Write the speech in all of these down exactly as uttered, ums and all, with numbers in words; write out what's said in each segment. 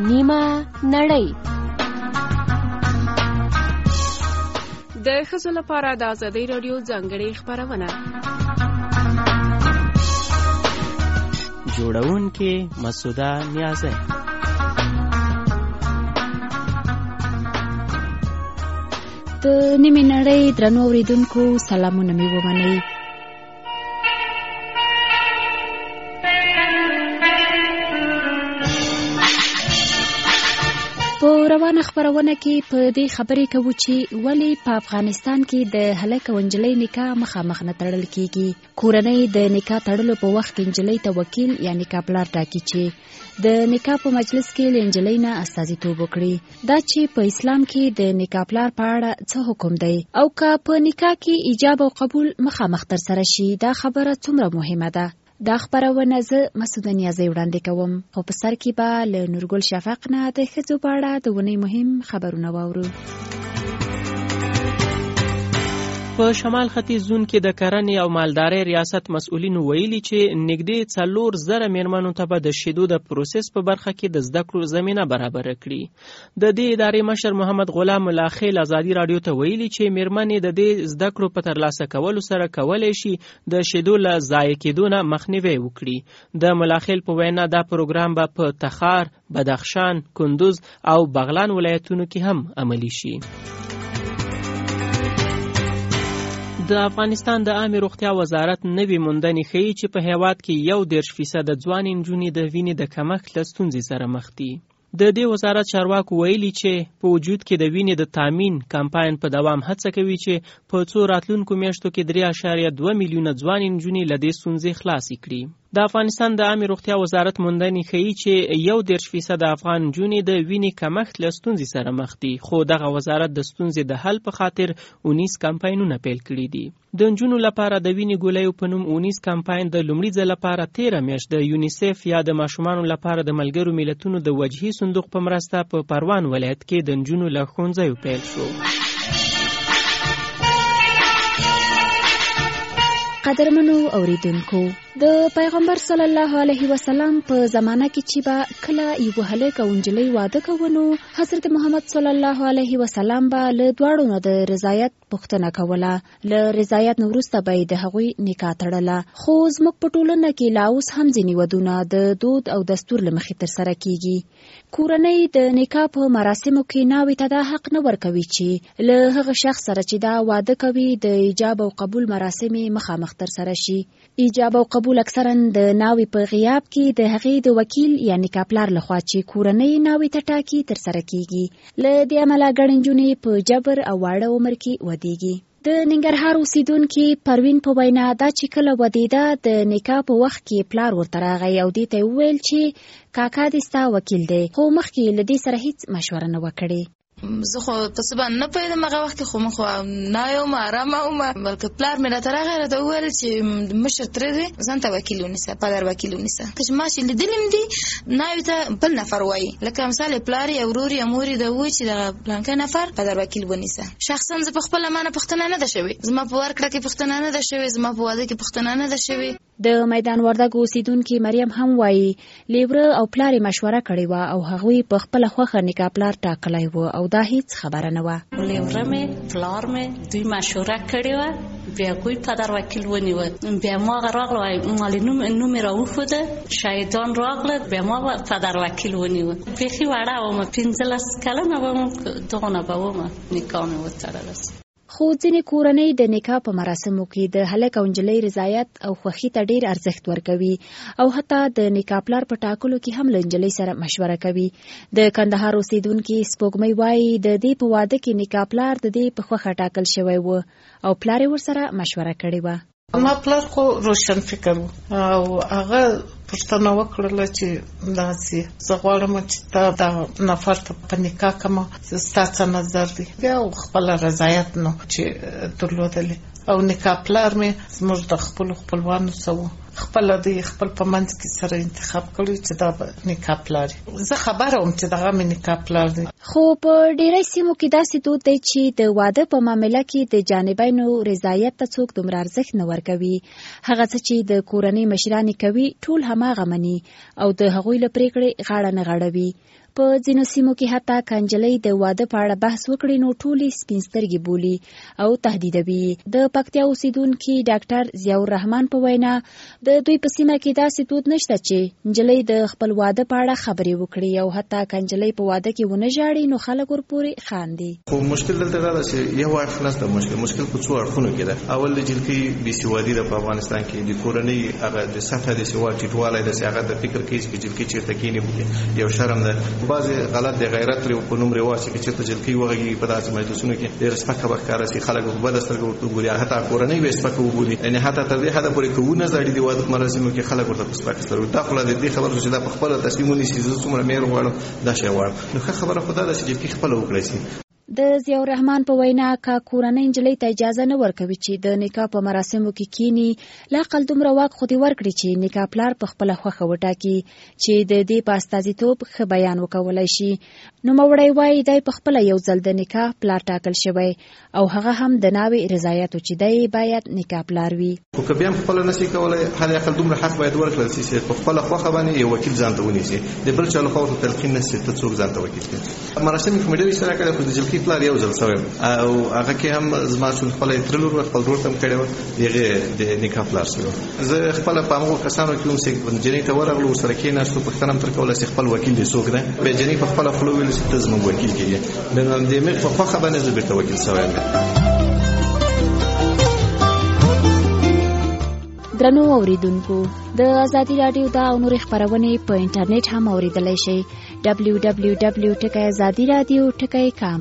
نیمه نړۍ. د ښځو لپاره د ازادۍ راډیو ځانګړې خپرونه. جوړونکې مسعوده نیازی. د نیمې نړۍ درنو اورېدونکو سلامونه مې ومنئ. په روانه خپرونه کې په دې خبرې کوو چې ولې په افغانستان کې د هلک او نجلۍ نکاح مخامخ نه تړل کیږي. کورنۍ د نکاح تړلو په وخت کې نجلۍ ته وکیل یا نکاح پلار ټاکي چې د نکاح په مجلس کې له نجلۍ نه استازیتوب وکړي. دا چې په اسلام کې د نکاح پلار په اړه څه حکم دی او که په نکاح کې ایجاب او قبول مخامخ ترسره شي، دا خبره څومره مهمه ده. دا خپرونه زه مسعوده نیازی وړاندې کوم، خو په سر کې به له نورګل شفق نه د ښځو په اړه د ونې مهم خبرونه واورو. په شمال ختیځ زون کې د کرنې او مالدارۍ ریاست مسؤلینو ویلي چې نږدې څلور زره میرمنو ته به د شیدو د پروسس په برخه کې د زده کړو زمینه برابره کړي. د دې ادارې مشر محمد غلام ملاخیل ازادي راډیو ته ویلي چې میرمنې د دې زده کړو په ترلاسه کولو سره کولی شي د شیدو له ضایع کېدو نه مخنیوی وکړي. د ملاخیل په وینا دا پروګرام به په تخار، بدخشان، کندوز او بغلان ولایتونو کې هم عملي شي. د افغانستان د عامه روغتیا وزارت نوې موندنې ښیي چې په هیواد کې یو دېرش فیصده ځوانې نجونې د وینې د کمښت له ستونزې سره مخ دي. د دې وزارت چارواکو ویلي چې په وجود کې د وینې د تامین کمپاین په دوام هڅه کوي چې په څو راتلونکو میاشتو کې درې اعشاریه دوه میلیونه ځوانې نجونې له دې ستونزې خلاصې کړي. د افغانستان د عامه روغتیا وزارت موندنې ښیي چې یو دېرش فیصده افغان نجونې د وینې کمښت له ستونزې سره مخ دي، خو دغه وزارت د ستونزې د حل په خاطر اونیس کمپاینونه پیل کړي دي. د نجونو لپاره د وینې ګولیو په نوم اونیس کمپاین د لومړي ځل لپاره تیره میاشت د یونیسف یا د ماشومانو لپاره د ملګرو ملتونو د وجهي صندوق په مرسته په پروان ولایت کې د نجونو له ښوونځیو پیل شو. قدرمنو اوریدونکو، د پیغمبر صلی الله علیه وسلم په زمانه کې چې به کله یو هلک او نجلۍ واده کوونو، حضرت محمد صلی الله علیه وسلم به له دواړو نه د رضایت پوښتنه کوله. له رضایت نه وروسته به د هغوی نکاح تړله. خو زموږ په ټولنه کې لا اوس هم ځینې ودونه د دود او دستور له مخې ترسره کیږي. کورنۍ د نکاح په مراسمو کې ناوې ته دا حق نه ورکوي چې له هغه شخص سره چې دا واده کوي د ایجاب او قبول مراسم مخامخ ترسره شي. ایجاب او قبول اکثرا د ناوې په غیاب کې د هغې د وکیل یا نکاح پلار لخوا چې کورنۍ ناوې ته ټاکي ترسره کیږي. له دې امله ګڼې نجونې په جبر او واړه عمر کې ودیږي. د ننګرهار اوسیدونکي پروین په وینا دا چې کله ودیده د نکاح په وخت کې پلار ورته راغی او دې ته وویل چې کاکا دې ستا وکیل دی، خو مخکې له دې سره هیڅ مشوره نه وکړي. زه خو په څه باندې نه پوهېدم هغه وخت کې، خو مخ نه یم ارامه وم، بلکې پلار مې راته راغی راته وویل چې مشر ترې دی ځان ته وکیل ونیسه، پدر وکیل ونیسه. که ما چې لیدلي م دي ناوې ته بل نفر وایي، لکه مثال یې پلار یې ورور یې مور یې د وایي چې دغه پلانکی نفر پدر وکیل ونیسه. شخصا زه په خپله مانه پوښتنه نه ده شوې، زما په ورکړه کې پوښتنه نه ده شوې، زما په واده کې پوښتنه نه ده شوې. د میدان وردګ اوسیدونکي مریم هم وایي لیوره او پلار یې مشوره کړې وه او هغوی په خپله خوښه نکاح پلار ټاکلی و او دا هیڅ خبره نه وه. لیوره مې پلار مې دوی مشوره کړې وه، بیا هغوی پدر وکیل ونیوه. بیا ما هغه راغله مالې نوم نوم یې راوښوده، شاهدان راغله، بیا ما پدر وکیل ونیوه. بیخي وړه ومه، پنځلس کلنه وم، دغونه به ومه نکاح مې وتړله. خو ځینې کورنۍ د نکاح په مراسمو کې د هلک او نجلۍ رضایت او خوښي ته ډیر ارزښت ورکوي او حتی د نکاح پلار په ټاکلو کې هم له نجلۍ سره مشوره کوي. د کندهار اوسیدونکي سپوږمۍ وایي د دې په واده کې نکاح پلار د دې په خوښه ټاکل شوی و او پلار یې ورسره مشوره کړې وه. ما پلار خو روشن فکر و او هغه پوښتنه وکړله چې داسې زه غواړم چې تا دا نفر ته په نکاح کړم، ستا څه نظر دی؟ بیا خپله رضایت نو چې درلودلې او نکاح پلار مې زموږ د خپلو خپلوانو څه و، خپله دی خپل په منځ کې سره انتخاب کړی چې دا نکاح پلار دی. زه خبره وم چې دغه مې نکاح پلار دی. خو په ډیری سیمو کې داسې دود دی چې د واده په معامله کې د جانبینو رضایت ته څوک دومره ارزښت نه ورکوي. هغه څه چې د کورنۍ مشرانې کوي ټول هماغه مني او د هغوی له پریکړې غاړه نه غړوي. په ځینو سیمو کې حتی کنجلۍ د واده په اړه بحث وکړي نو ټولې سپین سترګې بولي او تهدیدوي. د پکتیا اوسیدونکي ډاکټر ضیاء الرحمن په وینا د دوی په سیمه کې داسې دود نشته چې نجلۍ د خپل واده په اړه خبرې وکړي او حتی کنجلۍ په واده کې ونه ژاړي نو خلک ورپورې خاندي. خو مشکل دلته دا ده چې یو اړخ نه ده، مشکل مشکل په څو اړخونو کې ده. اول د جلکۍ بې سوادي ده په افغانستان کې، د کورنۍ هغه د سطحه د سواد ټیټوالی ده چې هغه د فکر کوي چې جلکۍ چېرته کېني یو شرم ده. بعضې غلط د غیرت په نوم رواج چې چېرته جلکۍ وغږېږي په داسې مجلسونو کې ډېر سپکه به ښکاره شي، خلک په بده سترګه ورته وګوري، حتی کورنۍ به یې سپکه وبولي. یعنې حتی تر دې حده پورې که ونه زاړي د واده په مراسمو کې خلک ورته په سپکه سترګو. دا خو له دې خبره شو چې دا په خپله تصمیم ونیسي زه څومره مهر غواړم دا شی غواړم، نو ښه خبره خو دا ده چې جلکۍ خپله وکړی شي. د ضیاء الرحمن په وینا که کورنۍ نجلۍ ته اجازه نه ورکوي چې د نکاح په مراسمو کې کینی، لا اقل دومره واک خو دې ورکړي چې نکاح پلار په خپله خوښه وټاکي چې د دې په استازیتوب ښه بیان وکولی شي. نوموړی وایي دی په خپله یو ځل د نکاح پلار ټاکل شوی او هغه هم د ناوې رضایت چې دی باید نکاح پلار وي. خو که بیا هم خپله نشي کولی حد اقل دومره حق باید ورکړل شي چې په خپله خوښه باندې یو وکیل ځان ته ونیسي، د بل چا لخوا ورته تلقین نه شي ته څوک ځان ته وکیل کړي. مراسم کې مې ډېرې اشاره کړې خو د جلکۍ پلار یو ځل شوی او هغه کې هم زما چې خپله یې تره لور خپل ورور ته هم کړې وه د هغې د نکاح پلار شوی. زه خپله په همغو کسانو کې هم چې نجلۍ ته ورغلو ورسره کېناستو پوښتنه هم ترې کوله چې خپل وکیل دې څوک دی، بیا جنۍ په خپله خوله وویل چې ته زموږ وکیل کېږې، بیا د همدې په خوښه باندې زه بېرته وکیل شوی یم. درنو اوریدونکو، د ازادي راډیو دا او نورې خپرونې په انټرنیټ هم اوریدلی شئ. ډبلیو ډبلیو ډبلیو ټکی ازادي رادیو ټکی کام.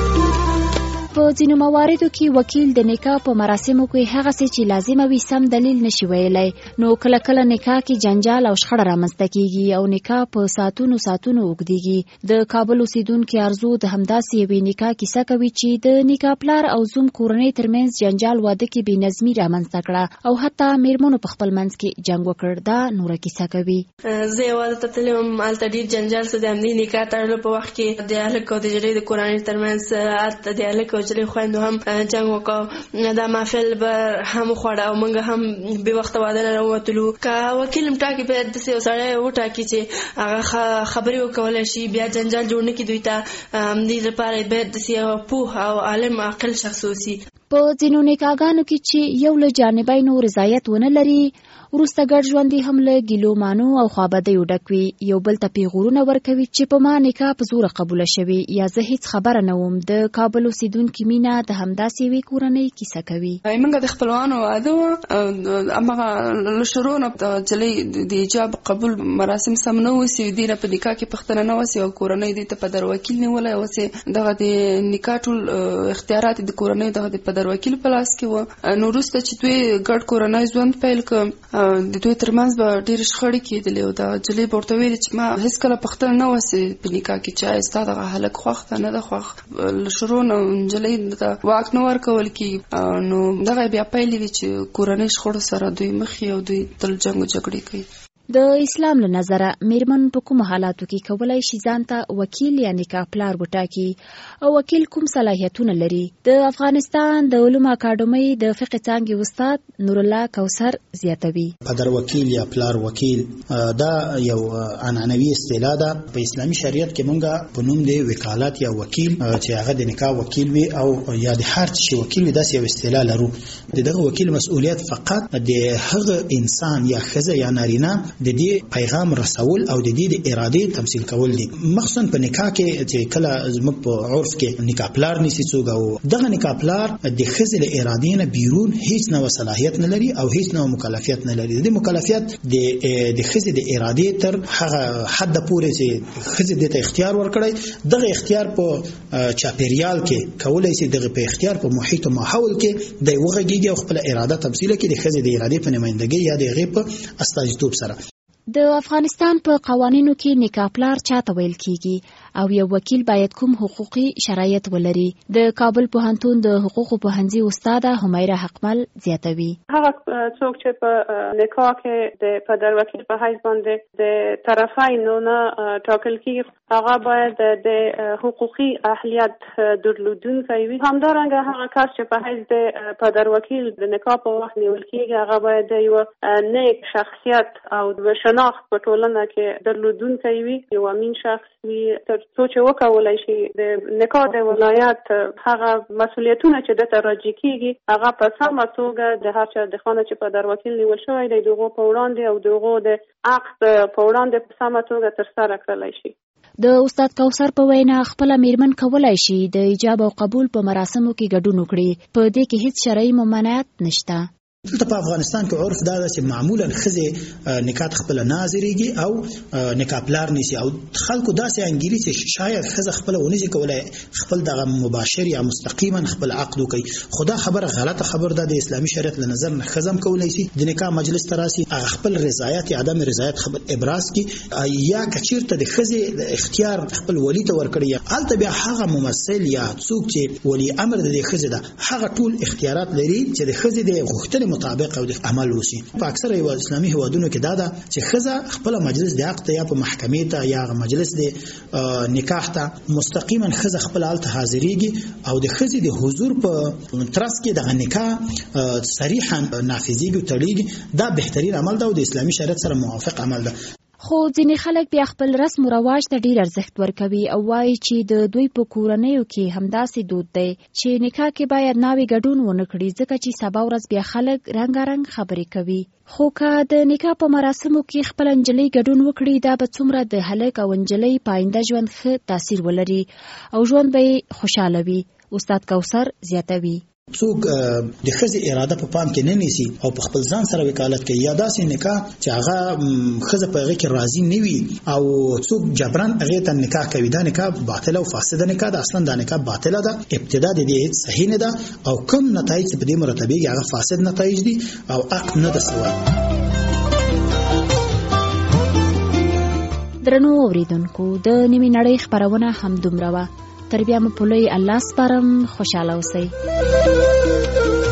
په ځینو مواردو کې وکیل د نکاح په مراسمو کې هغه څه چې لازمه وي سم دلیل نشي ویلی، نو کله کله نکاح کې جنجال او شخړه رامنځته کیږي او نکاح په ساعتونو ساعتونو اوږدیږي. د کابل اوسیدونکي ارزو د همداسې یوې نکاح کیسه کوي چې د نکاح پلار او زوم کورنۍ ترمنځ جنجال واده کې بې نظمي رامنځته کړه او حتی میرمنو په خپل منځ کې جنګ وکړ. دا نوره کیسه کوي. زه یې واده ته تللې وم، هلته ډېر جنجال څه د همدې نکاح تړلو په وخت کې د هلک او د نجلۍ د کورنۍ ترمنځ هلته د هلک او نجلۍ خویندو هم جنګ وکړ. دا محفل به هم وخوړه او موږ هم بې وخته واده نه راووتلو. که وکیل هم ټاکي باید داسې یو سړی وټاکي چې هغه خبرې وکولی شي، بیا جنجال جوړ نه کړي دوی ته. همدې لپاره باید داسې یو پوه او عالم عاقل شخص اوسي. په ځینو نکاحګانو کې چې یو له جانبینو رضایت ونه لري، وروسته ګډ ژوند هم له ګیلو مانو او خوابدیو ډک وي. یو بل ته پیغورونه ورکوي چې په ما نکاح په زوره قبوله شوې یا زه هیڅ خبره نه وم. د کابل اوسیدونکي مینا د همداسې یوې کورنۍ کیسه کوي. موږ د خپلوانو واده وه، هماغه له شروع نه د نجلۍ د ایجاب قبول مراسم سم نه وسي، دې نه په نکاح کې پوښتنه نه وسي او کورنۍ دې ته په در وکیل نیولی وسې. دغه د نکاح ټول اختیارات د کورنۍ دغه د په در وکیل په لاس کې وه. نو وروسته چې دوی ګډ کورنۍ ژوند پیل کړ، د دوی ترمنځ به ډېرې شخړې کېدلې او د نجلۍ به ورته ویلې چې ما هېڅکله پوښتنه نه وسې په نکاح کې چې آیا ستا دغه هلک خوښ ده نه ده خوښ. له شروع نه نجلۍ ته واک نه ورکول کېږي، نو دغه بیا پیلې وي چې کورنۍ شخړو سره دوی مخ او دوی تل جنګ و جګړې کوي. د اسلام له نظره میرمن په کومو حالاتو کې کولی شي ځان ته وکیل یا نکاح پلار وټاکي او وکیل کوم صلاحیتونه لري؟ د افغانستان د علومو اکاډمۍ د فقه څانګې استاد نور الله کوثر زیاتوي. پدر وکیل یا پلار وکیل دا یو عنعنوي اصطلاح ده. په اسلامي شریعت کې مونږه په نوم دی وکالت یا وکیل چې هغه د نکاح وکیل وي او یا د هر څه وکیل وي، داسې یو اصطلاح لرو. دغه وکیل مسؤلیت فقط د هغه انسان یا ښځه یا نارینه د دې پیغام رسول او د دې د ارادې تمثيل کول دي. مخصوصا په نکاح کې چې کله زموږ په عرف کې نکاح پلار نشي څوک او دغه نکاح پلار د ښځې له ارادې نه بیرون هیڅ نوع صلاحیت نه لري او هیڅ نوع مکلفیت نه لري. د مکلفیت د د ښځې د ارادې تر هغه حد پورې چې ښځې د ته اختیار ورکړي، دغه اختیار په چاپیریال کې کولای شي، دغه په اختیار په محیط او ماحول کې د وغږیږي او خپل اراده تمثيل کوي د ښځې د ارادې په نمائندګۍ یا د هغې په استازیتوب سره. د افغانستان په قوانینو کې نکاح پلار چاته ویل کیږي او یو وکیل باید کوم حقوقي شرایط ولري؟ د کابل پوهنتون د حقوقو پوهنځي استاده همیره حقمل زیاتوي. هغه څوک چې په نکاح کې د پدر وکیل په حیث باندې د طرفینو نه ټاکل کیږي هغه باید د حقوقي اهلیت درلودونکی وي. همدارنګه هغه کس چې په حیث د پدر وکیل د نکاح په وخت نیول کیږي هغه باید یو نیک شخصیت او شناخت په ټولنه کې درلودونکی وي، یو امین شخص وي، تر څو چې وکولای شي د نکاح د ولایت هغه مسؤلیتونه چې دته راجع کیږي هغه په سمه توګه د هر چا د خانه چې په در وکیل نیول شوی دی دغه په وړاندې او دغه د عقد په وړاندې په سمه توګه ترسره کړلی شي. د استاد کوثر په وینا خپل میرمن کولای شي د ایجاب او قبول په مراسمو کې ګډون وکړي، په دې کې هیڅ شرعي ممانعت نشته. دلته په افغانستان کې عرف دا ده چې معمولا ښځې نکاح خپله نه حاضرېږي او نکاح پلار نیسي او خلکو داسې انګیري چې شاید ښځه خپله ونشي کولی خپل دغه مباشر یا مستقیما خپل عقد وکړي، خو دا خبره غلطه خبره ده. د اسلامي شریعت له نظر نه ښځه هم کولی شي د نکاح مجلس ته راسي، هغه خپل رضایت یا عدم رضایت خبر ابراز کړي، یا که چېرته د ښځې د اختیار خپل ولی ته ورکړي هلته بیا هغه ممثل یا څوک چې ولی امر د دې ښځې ده هغه ټول اختیارات لري چې د ښځې د غوښتنې مطابق او د عمل وشي. په اکثره هیواد اسلامي هیوادونو کې دا ده چې ښځه خپل مجلس د عقد یا په محکمې ته یا مجلس د نکاح ته مستقیما ښځه خپل حالت حاضرېږي او د ښځې د حضور په ترڅ کې د نکاح صریحا نافذېږي او تړېږي. دا بهترین عمل ده او د اسلامي شریعت سره موافق عمل ده. خو ځینې خلک بیا خپل رسم و رواج ته ډیر ارزښت ورکوي او وایي چې د دوی په کورنیو کې همداسې دود دی چې نکاح کې باید ناوې ګډون ونه کړي ځکه چې سبا ورځ بیا خلک رنګارنګ خبرې کوي. خو که د نکاح په مراسمو کې خپل نجلۍ ګډون وکړي دا به څومره د هلک او نجلۍ په آینده ژوند ښه تاثیر ولري او ژوند به یې خوشحاله وي. استاد کوثر زیاتوي څوک د ښځې اراده په پام کې نه نیسي او په خپل ځان سره وکالت کوي یا داسې نکاح چې هغه ښځه په هغې کې راضي نه وي او څوک جبران هغې ته نکاح کوي، دا نکاح باطله او فاسده نکاح ده. اصلا دا نکاح باطله ده، ابتدا د دې هیڅ صحیح نه ده او کوم نتایج چې په دې مرتبېږي هغه فاسد نتایج دي او عقد نه ده سوی. درنو اوریدونکو د نیمې نړۍ خپرونه همدومره وه. تر بیا مو په لوی الله سپارم. خوشحاله اوسئ.